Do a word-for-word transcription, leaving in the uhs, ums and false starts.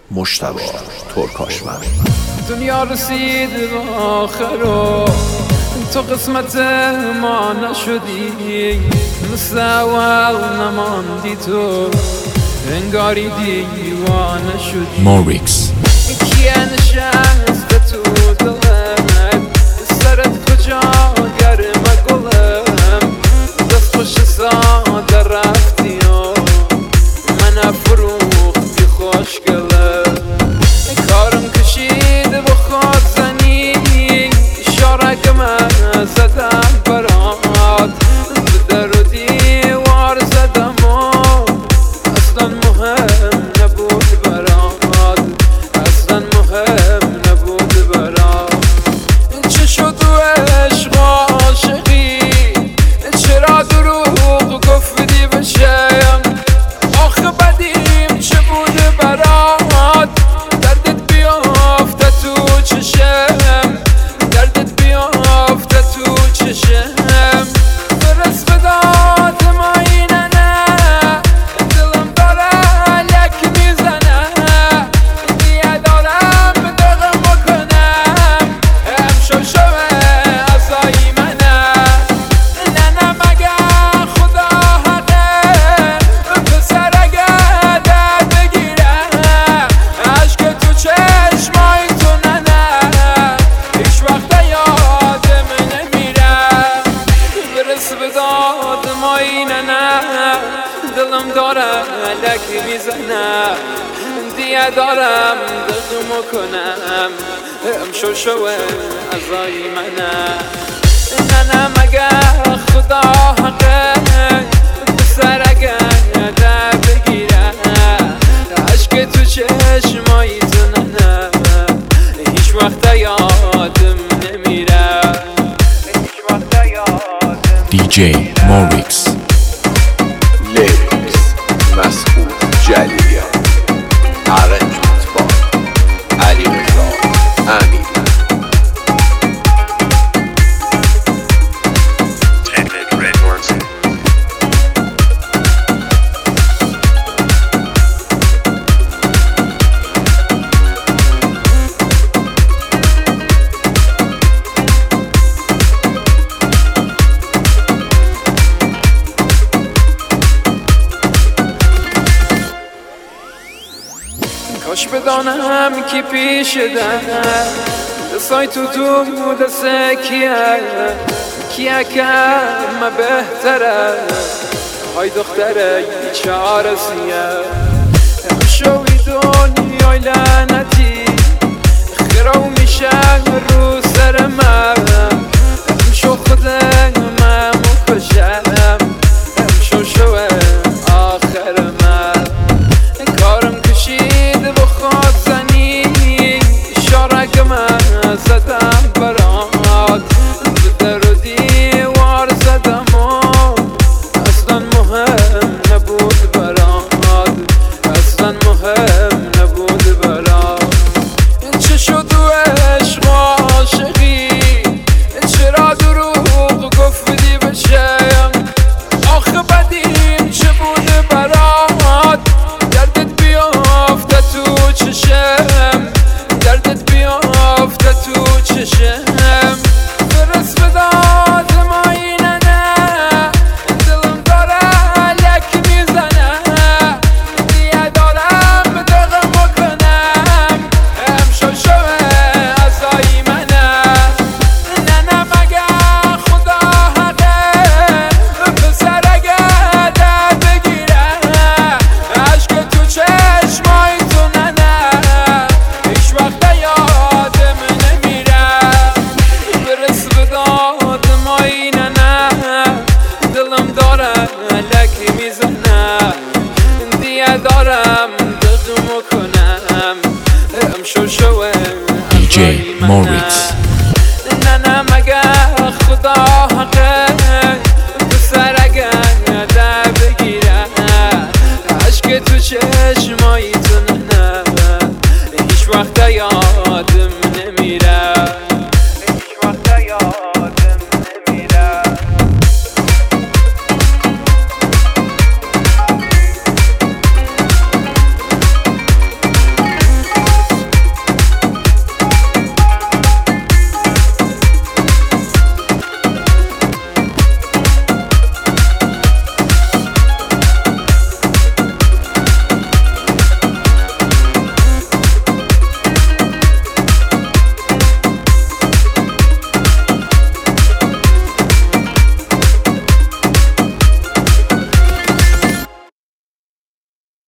مجتبی ترکاشور. دنیا رسید به آخر و تو قسمت ما نشدی، مثل اول نماندی تو، انگاری دیوانه شدی. موریکس کیه نشسته تو دلت، سرت کجا گرمه گلم، دست خوش ساده رفتی و من فروختی خوشگلم. کارم کشید با خود زنی، شارکم زدم برات، به در و دیوار زدم و اصلا مهم نبود برات، اصلا مهم نبود برات. چه شد و عشق و عاشقی، چرا دروغ گفتی بشم، آخه بدیم چه بود برات، دردت بیافته تو چشم، دردت بیافته تو چشم. برس به داد ما اینه نه، دلم داره لک میزنه، دیگه دارم به دقم بکنم، امشو شوه ازایی منه. نه نه مگه خدا حقه، پسر اگه در بگیره، عشق تو چشمای تو نه نه، هیچ وقت یادم نمیره. برس به داد ما اینه نه، دلم داره لکی میزنه، دیگه دارم دقمو کنم، امشو شوه ازایی منه. نه نه مگه خدا حقه، پسر اگه در بگیره، عشق تو چشمایی تو نه نه، هیچ وقت یادم نمیره، هیچ وقت یادم. دی جی موریکس لیریکس مسعود جلیلیان، ارنجمنت با علی رضا امین. کاش بدانم کی پیش در دستای تو تو دست کیه، کیه که همه بهتره، های دختره بیچاره سیه. شوی دنیای لعنتی خراو میشه رو سر من، شو خودم من مکشم، شو شوه آخر من. کارم کشید با خود زنی، شارکم زدم برات، به در و دیوار زدم و اصلا مهم نبود برات، اصلا مهم نبود برات. چه شد و عشق و عاشقی، چرا دروغ گفتی بشم، آخه بدیم چه بود برات، دردت بیافته تو چشم، دردت بیافته تو چشم. برس به داد ما اینه نه، دلم داره لک میزنه، دیگه دارم به دقم بکنم، امشو شوه ازایی منه. نه نه مگه خدا حقه، پسر اگه در بگیره، عشق تو چشمای تو نه نه، هیچ وقت یادم نمیره. برس به داد ما اینه نه، دلم داره لکی میزنه، دیگه دارم دقمو کنم، امشو شوه دی جی موریکس. نه نه مگه خدا حقه، پسر اگه در بگیره، عشق تو چشمایی